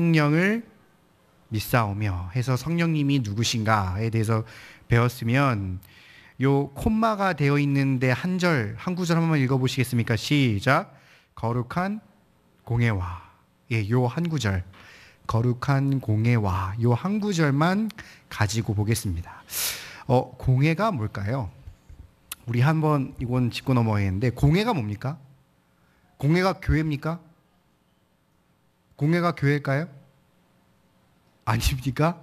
성령을 믿사오며 해서 성령님이 누구신가에 대해서 배웠으면 요 콤마가 되어 있는데 한 구절 한번 읽어보시겠습니까? 시작. 거룩한 공예와. 예, 요 한 구절. 거룩한 공예와. 요 한 구절만 가지고 보겠습니다. 공예가 뭘까요? 우리 한번 이건 짚고 넘어가겠는데, 공예가 뭡니까? 공예가 교회입니까? 공예가 교회일까요? 아닙니까?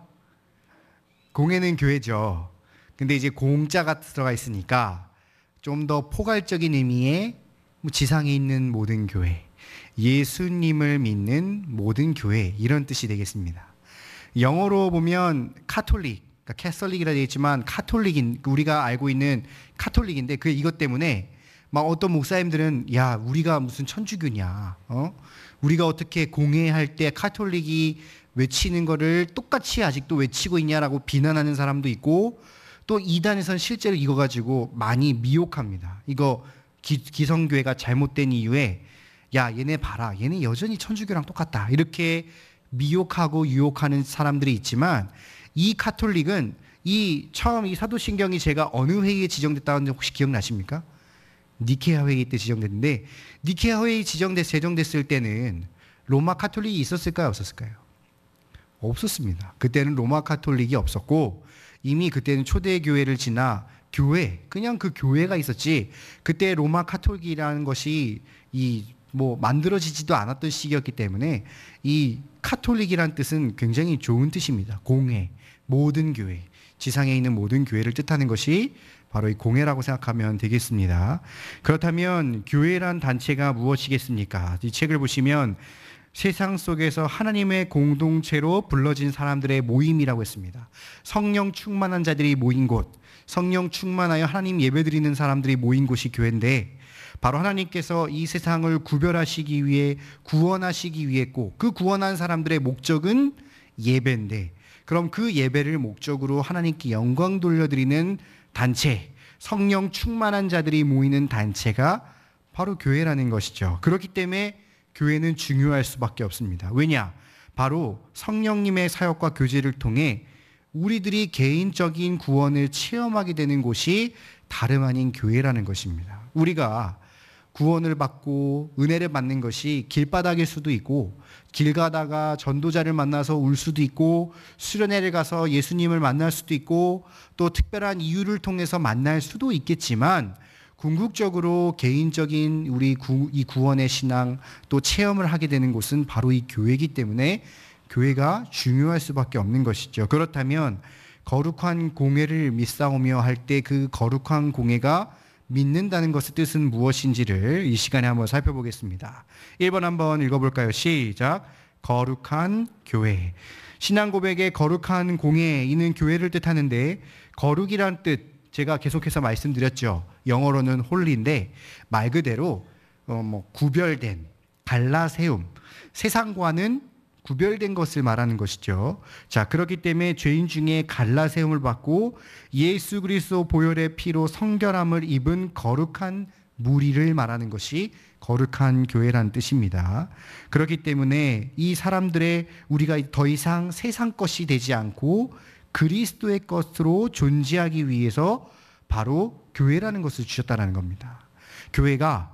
공예는 교회죠. 근데 이제 공자가 들어가 있으니까 좀 더 포괄적인 의미의 지상에 있는 모든 교회, 예수님을 믿는 모든 교회, 이런 뜻이 되겠습니다. 영어로 보면 카톨릭, 그러니까 캐설릭이라 되어 있지만 카톨릭인, 우리가 알고 있는 카톨릭인데 이것 때문에 막 어떤 목사님들은 야, 우리가 무슨 천주교냐, 우리가 어떻게 공예할 때 카톨릭이 외치는 거를 똑같이 아직도 외치고 있냐라고 비난하는 사람도 있고, 또 이단에서는 실제로 이거 가지고 많이 미혹합니다. 이거 기성교회가 잘못된 이유에 야, 얘네 봐라, 얘네 여전히 천주교랑 똑같다, 이렇게 미혹하고 유혹하는 사람들이 있지만, 이 카톨릭은 처음 이 사도신경이 제가 어느 회의에 지정됐다는지 혹시 기억나십니까? 니케아 회의 때 지정됐는데, 니케아 회의 제정됐을 때는 로마 카톨릭이 있었을까요, 없었을까요? 없었습니다. 그때는 로마 카톨릭이 없었고, 이미 그때는 초대교회를 지나 그냥 그 교회가 있었지, 그때 로마 카톨릭이라는 것이 만들어지지도 않았던 시기였기 때문에, 이 카톨릭이란 뜻은 굉장히 좋은 뜻입니다. 공회, 모든 교회, 지상에 있는 모든 교회를 뜻하는 것이 바로 이 공회라고 생각하면 되겠습니다. 그렇다면 교회란 단체가 무엇이겠습니까? 이 책을 보시면 세상 속에서 하나님의 공동체로 불러진 사람들의 모임이라고 했습니다. 성령 충만한 자들이 모인 곳, 성령 충만하여 하나님 예배드리는 사람들이 모인 곳이 교회인데, 바로 하나님께서 이 세상을 구별하시기 위해, 구원하시기 위해 꼭 그 구원한 사람들의 목적은 예배인데, 그럼 그 예배를 목적으로 하나님께 영광 돌려드리는 단체, 성령 충만한 자들이 모이는 단체가 바로 교회라는 것이죠. 그렇기 때문에 교회는 중요할 수밖에 없습니다. 왜냐? 바로 성령님의 사역과 교제를 통해 우리들이 개인적인 구원을 체험하게 되는 곳이 다름 아닌 교회라는 것입니다. 우리가 구원을 받고 은혜를 받는 것이 길바닥일 수도 있고, 길 가다가 전도자를 만나서 울 수도 있고, 수련회를 가서 예수님을 만날 수도 있고, 또 특별한 이유를 통해서 만날 수도 있겠지만, 궁극적으로 개인적인 이 구원의 신앙 또 체험을 하게 되는 곳은 바로 이 교회이기 때문에 교회가 중요할 수밖에 없는 것이죠. 그렇다면 거룩한 공예를 믿사오며 할 때 그 거룩한 공예가 믿는다는 것의 뜻은 무엇인지를 이 시간에 한번 살펴보겠습니다. 1번 한번 읽어볼까요? 시작. 거룩한 교회. 신앙 고백의 거룩한 공예, 이는 교회를 뜻하는데, 거룩이란 뜻 제가 계속해서 말씀드렸죠. 영어로는 홀리인데 말 그대로 구별된, 갈라세움, 세상과는 구별된 것을 말하는 것이죠. 자, 그렇기 때문에 죄인 중에 갈라세움을 받고 예수 그리스도 보혈의 피로 성결함을 입은 거룩한 무리를 말하는 것이 거룩한 교회라는 뜻입니다. 그렇기 때문에 이 사람들의 우리가 더 이상 세상 것이 되지 않고 그리스도의 것으로 존재하기 위해서 바로 교회라는 것을 주셨다는 겁니다. 교회가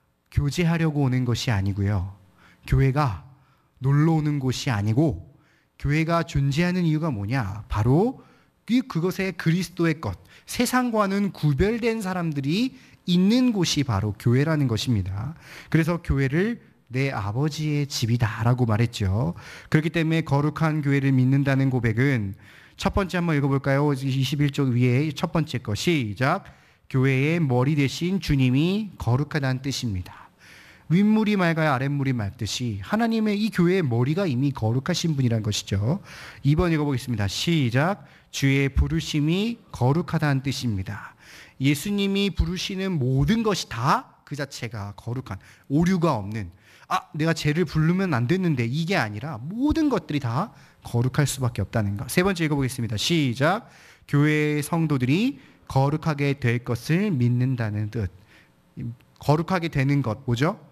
교제하려고 오는 것이 아니고요. 교회가 놀러 오는 곳이 아니고, 교회가 존재하는 이유가 뭐냐? 바로 그것에 그리스도의 것, 세상과는 구별된 사람들이 있는 곳이 바로 교회라는 것입니다. 그래서 교회를 내 아버지의 집이다라고 말했죠. 그렇기 때문에 거룩한 교회를 믿는다는 고백은, 첫 번째 한번 읽어볼까요? 21쪽 위에 첫 번째 거, 시작. 교회의 머리 되신 주님이 거룩하다는 뜻입니다. 윗물이 맑아야 아랫물이 맑듯이 하나님의 이 교회의 머리가 이미 거룩하신 분이라는 것이죠. 2번 읽어보겠습니다. 시작. 주의 부르심이 거룩하다는 뜻입니다. 예수님이 부르시는 모든 것이 다 그 자체가 거룩한, 오류가 없는, 내가 쟤를 부르면 안 됐는데, 이게 아니라 모든 것들이 다 거룩할 수밖에 없다는 것. 세 번째 읽어보겠습니다. 시작. 교회의 성도들이 거룩하게 될 것을 믿는다는 뜻. 거룩하게 되는 것 뭐죠?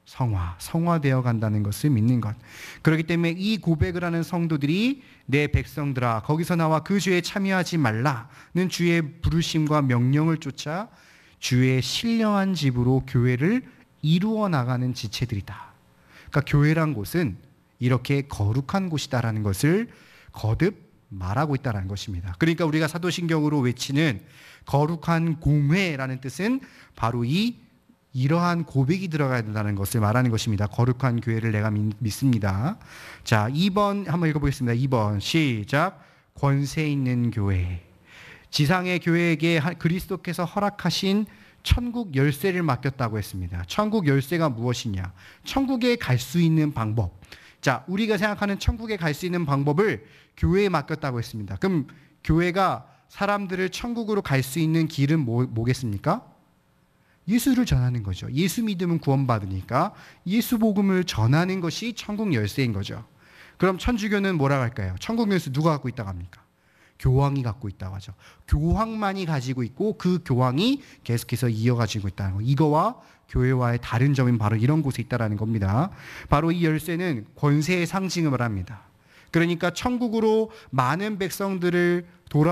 성화되어 간다는 것을 믿는 것. 그렇기 때문에 이 고백을 하는 성도들이 내 백성들아 거기서 나와 그 죄에 참여하지 말라는 주의 부르심과 명령을 쫓아 주의 신령한 집으로 교회를 이루어 나가는 지체들이다. 그러니까 교회란 곳은 이렇게 거룩한 곳이다라는 것을 거듭 말하고 있다는 것입니다. 그러니까 우리가 사도신경으로 외치는 거룩한 공회라는 뜻은 바로 이러한 고백이 들어가야 된다는 것을 말하는 것입니다. 거룩한 교회를 내가 믿습니다. 자, 2번 한번 읽어보겠습니다. 2번 시작. 권세 있는 교회. 지상의 교회에게 그리스도께서 허락하신 천국 열쇠를 맡겼다고 했습니다. 천국 열쇠가 무엇이냐? 천국에 갈 수 있는 방법. 자, 우리가 생각하는 천국에 갈 수 있는 방법을 교회에 맡겼다고 했습니다. 그럼 교회가 사람들을 천국으로 갈 수 있는 길은 뭐겠습니까? 예수를 전하는 거죠. 예수 믿으면 구원받으니까 예수 복음을 전하는 것이 천국 열쇠인 거죠. 그럼 천주교는 뭐라고 할까요? 천국 열쇠 누가 갖고 있다고 합니까? 교황이 갖고 있다고 하죠. 교황만이 가지고 있고 그 교황이 계속해서 이어가지고 있다는 거. 이거와 교회와의 다른 점은 바로 이런 곳에 있다는 겁니다. 바로 이 열쇠는 권세의 상징을 합니다. 그러니까 천국으로 많은 백성들을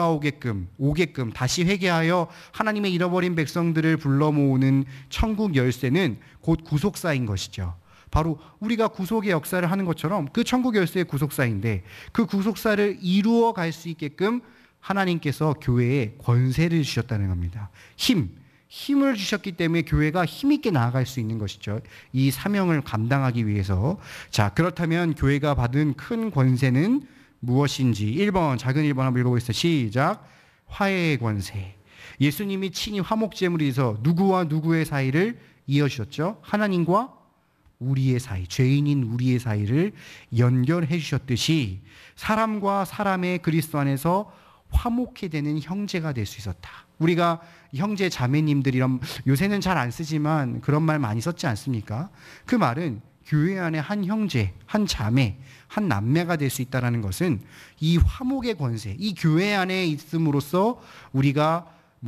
오게끔 다시 회개하여 하나님의 잃어버린 백성들을 불러 모으는 천국 열쇠는 곧 구속사인 것이죠. 바로 우리가 구속의 역사를 하는 것처럼 그 천국 열쇠의 구속사인데 그 구속사를 이루어 갈 수 있게끔 하나님께서 교회에 권세를 주셨다는 겁니다. 힘을 주셨기 때문에 교회가 힘있게 나아갈 수 있는 것이죠. 이 사명을 감당하기 위해서. 자, 그렇다면 교회가 받은 큰 권세는 무엇인지 1번, 작은 1번 한번 읽어보겠습니다. 시작. 화해의 권세. 예수님이 친히 화목제물이 돼서 누구와 누구의 사이를 이어주셨죠? 하나님과 우리의 사이, 죄인인 우리의 사이를 연결해 주셨듯이 사람과 사람의 그리스도 안에서 화목해 되는 형제가 될 수 있었다. 우리가 형제 자매님들이란 요새는 잘 안 쓰지만 그런 말 많이 썼지 않습니까? 그 말은 교회 안에 한 형제, 한 자매, 한 남매가 될 수 있다는 것은 이 화목의 권세, 이 교회 안에 있음으로써 우리가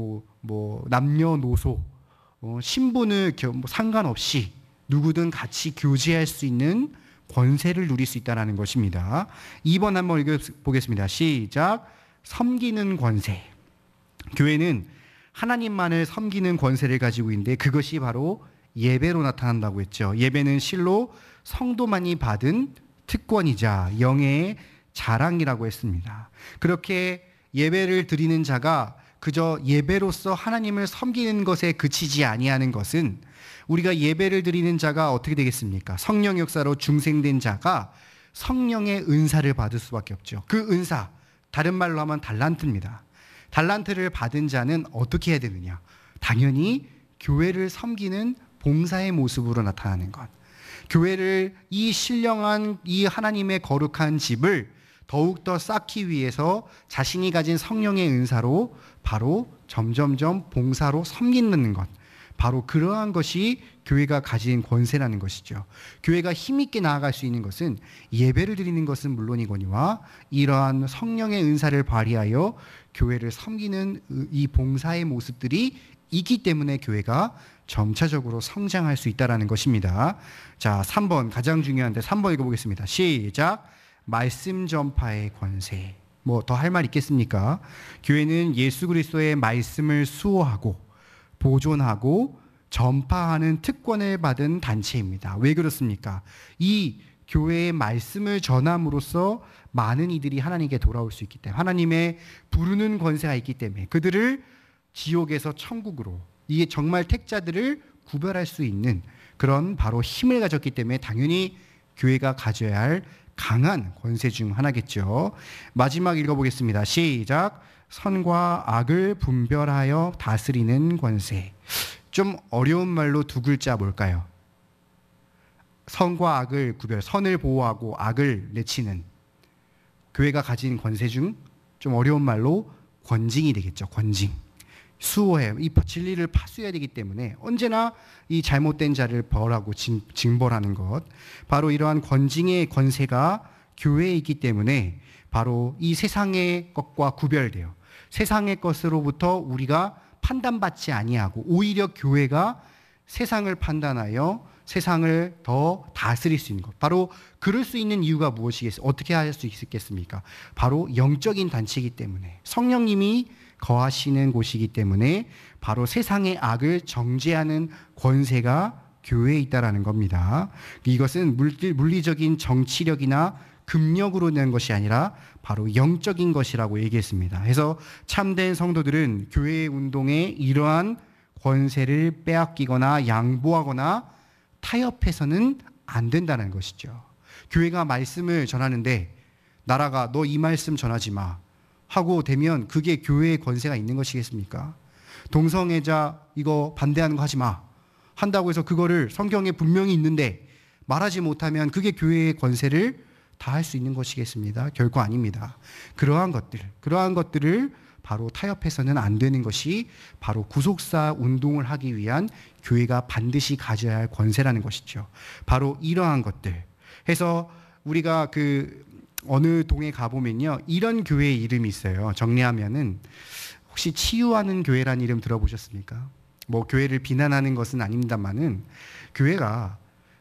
남녀노소, 신분을 상관없이 누구든 같이 교제할 수 있는 권세를 누릴 수 있다는 것입니다. 2번 한번 읽어보겠습니다. 시작. 섬기는 권세. 교회는 하나님만을 섬기는 권세를 가지고 있는데 그것이 바로 예배로 나타난다고 했죠. 예배는 실로 성도만이 받은 특권이자 영예의 자랑이라고 했습니다. 그렇게 예배를 드리는 자가 그저 예배로서 하나님을 섬기는 것에 그치지 아니하는 것은 우리가 예배를 드리는 자가 어떻게 되겠습니까? 성령 역사로 중생된 자가 성령의 은사를 받을 수밖에 없죠. 그 은사, 다른 말로 하면 달란트입니다. 달란트를 받은 자는 어떻게 해야 되느냐? 당연히 교회를 섬기는 봉사의 모습으로 나타나는 것. 교회를 이 신령한 이 하나님의 거룩한 집을 더욱더 쌓기 위해서 자신이 가진 성령의 은사로 바로 점점점 봉사로 섬기는 것. 바로 그러한 것이 교회가 가진 권세라는 것이죠. 교회가 힘있게 나아갈 수 있는 것은 예배를 드리는 것은 물론이거니와 이러한 성령의 은사를 발휘하여 교회를 섬기는 이 봉사의 모습들이 있기 때문에 교회가 점차적으로 성장할 수 있다는 것입니다. 자, 3번 가장 중요한데 3번 읽어보겠습니다. 시작. 말씀 전파의 권세. 더 할 말 있겠습니까? 교회는 예수 그리스도의 말씀을 수호하고 보존하고 전파하는 특권을 받은 단체입니다. 왜 그렇습니까? 이 교회의 말씀을 전함으로써 많은 이들이 하나님께 돌아올 수 있기 때문에 하나님의 부르는 권세가 있기 때문에 그들을 지옥에서 천국으로 이게 정말 택자들을 구별할 수 있는 그런 바로 힘을 가졌기 때문에 당연히 교회가 가져야 할 강한 권세 중 하나겠죠. 마지막 읽어보겠습니다. 시작. 선과 악을 분별하여 다스리는 권세. 좀 어려운 말로 두 글자 뭘까요? 선과 악을 선을 보호하고 악을 내치는 교회가 가진 권세 중 좀 어려운 말로 권징이 되겠죠. 권징. 수호해. 이 진리를 파수해야 되기 때문에 언제나 이 잘못된 자를 벌하고 징벌하는 것. 바로 이러한 권징의 권세가 교회에 있기 때문에 바로 이 세상의 것과 구별되어 세상의 것으로부터 우리가 판단받지 아니하고 오히려 교회가 세상을 판단하여 세상을 더 다스릴 수 있는 것. 바로 그럴 수 있는 이유가 무엇이겠습니까? 어떻게 할 수 있겠습니까? 바로 영적인 단체이기 때문에, 성령님이 거하시는 곳이기 때문에 바로 세상의 악을 정죄하는 권세가 교회에 있다라는 겁니다. 이것은 물리적인 정치력이나 금력으로 낸 것이 아니라 바로 영적인 것이라고 얘기했습니다. 그래서 참된 성도들은 교회 운동에 이러한 권세를 빼앗기거나 양보하거나 타협해서는 안 된다는 것이죠. 교회가 말씀을 전하는데 나라가 너 이 말씀 전하지 마 하고 되면 그게 교회의 권세가 있는 것이겠습니까? 동성애자 이거 반대하는 거 하지 마 한다고 해서 그거를 성경에 분명히 있는데 말하지 못하면 그게 교회의 권세를 다 할 수 있는 것이겠습니다? 결코 아닙니다. 그러한 것들을 바로 타협해서는 안 되는 것이 바로 구속사 운동을 하기 위한 교회가 반드시 가져야 할 권세라는 것이죠. 바로 이러한 것들. 해서 우리가 어느 동에 가보면요, 이런 교회의 이름이 있어요. 정리하면은 혹시 치유하는 교회라는 이름 들어보셨습니까? 뭐 교회를 비난하는 것은 아닙니다만은 교회가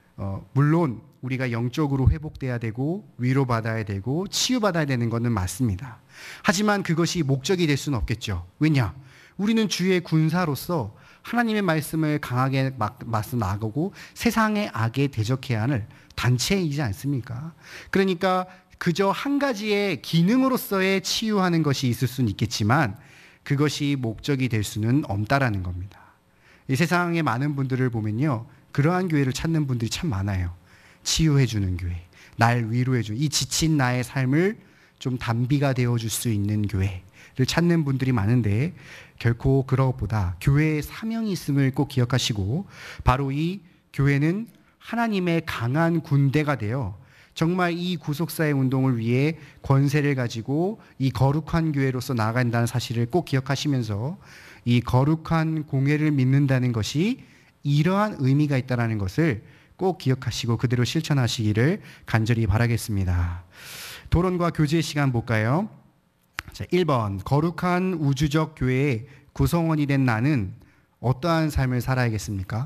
물론 우리가 영적으로 회복돼야 되고 위로받아야 되고 치유받아야 되는 것은 맞습니다. 하지만 그것이 목적이 될 수는 없겠죠. 왜냐? 우리는 주의 군사로서 하나님의 말씀을 강하게 맞서 나가고 세상의 악에 대적해야 하는 단체이지 않습니까? 그러니까 그저 한 가지의 기능으로서의 치유하는 것이 있을 수는 있겠지만 그것이 목적이 될 수는 없다라는 겁니다. 이 세상의 많은 분들을 보면요, 그러한 교회를 찾는 분들이 참 많아요. 치유해주는 교회, 날 위로해주는, 이 지친 나의 삶을 좀 단비가 되어줄 수 있는 교회를 찾는 분들이 많은데 결코 그런 것보다 교회의 사명이 있음을 꼭 기억하시고, 바로 이 교회는 하나님의 강한 군대가 되어 정말 이 구속사의 운동을 위해 권세를 가지고 이 거룩한 교회로서 나아간다는 사실을 꼭 기억하시면서 이 거룩한 공회를 믿는다는 것이 이러한 의미가 있다는 것을 꼭 기억하시고 그대로 실천하시기를 간절히 바라겠습니다. 토론과 교제 시간 볼까요? 자, 1번, 거룩한 우주적 교회의 구성원이 된 나는 어떠한 삶을 살아야겠습니까?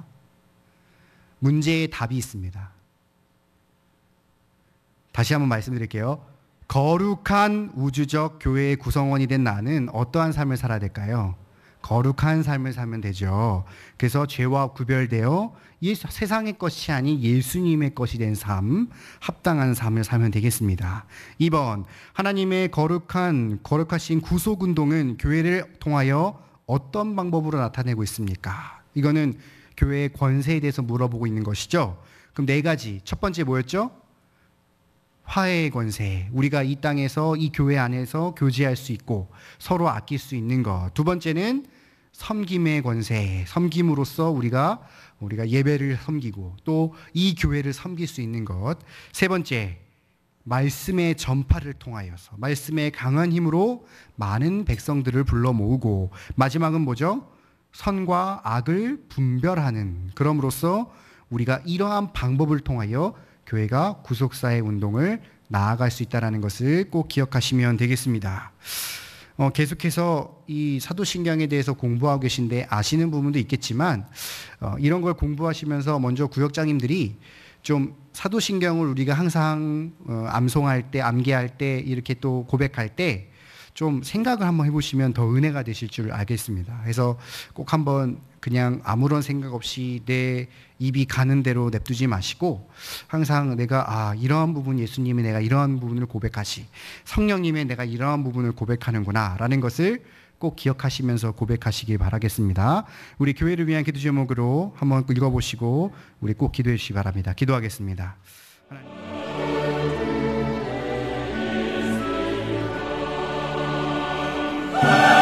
문제의 답이 있습니다. 다시 한번 말씀드릴게요. 거룩한 우주적 교회의 구성원이 된 나는 어떠한 삶을 살아야 될까요? 거룩한 삶을 살면 되죠. 그래서 죄와 구별되어 이 세상의 것이 아닌 예수님의 것이 된 삶, 합당한 삶을 살면 되겠습니다. 2번, 하나님의 거룩하신 구속운동은 교회를 통하여 어떤 방법으로 나타내고 있습니까? 이거는 교회의 권세에 대해서 물어보고 있는 것이죠. 그럼 4가지. 첫 번째 뭐였죠? 화해의 권세. 우리가 이 땅에서 이 교회 안에서 교제할 수 있고 서로 아낄 수 있는 것. 두 번째는 섬김의 권세. 섬김으로써 우리가 예배를 섬기고 또 이 교회를 섬길 수 있는 것. 세 번째, 말씀의 전파를 통하여서 말씀의 강한 힘으로 많은 백성들을 불러 모으고, 마지막은 뭐죠? 선과 악을 분별하는, 그럼으로써 우리가 이러한 방법을 통하여 교회가 구속사의 운동을 나아갈 수 있다는 것을 꼭 기억하시면 되겠습니다. 계속해서 이 사도신경에 대해서 공부하고 계신데 아시는 부분도 있겠지만 이런 걸 공부하시면서 먼저 구역장님들이 좀 사도신경을 우리가 항상 암송할 때, 암기할 때, 이렇게 또 고백할 때 좀 생각을 한번 해보시면 더 은혜가 되실 줄 알겠습니다. 그래서 꼭 한번 그냥 아무런 생각 없이 내 입이 가는 대로 냅두지 마시고 항상 내가 이러한 부분, 예수님이 내가 이러한 부분을 고백하시, 성령님의 내가 이러한 부분을 고백하는구나 라는 것을 꼭 기억하시면서 고백하시기 바라겠습니다. 우리 교회를 위한 기도 제목으로 한번 읽어보시고 우리 꼭 기도해 주시기 바랍니다. 기도하겠습니다. 하나님.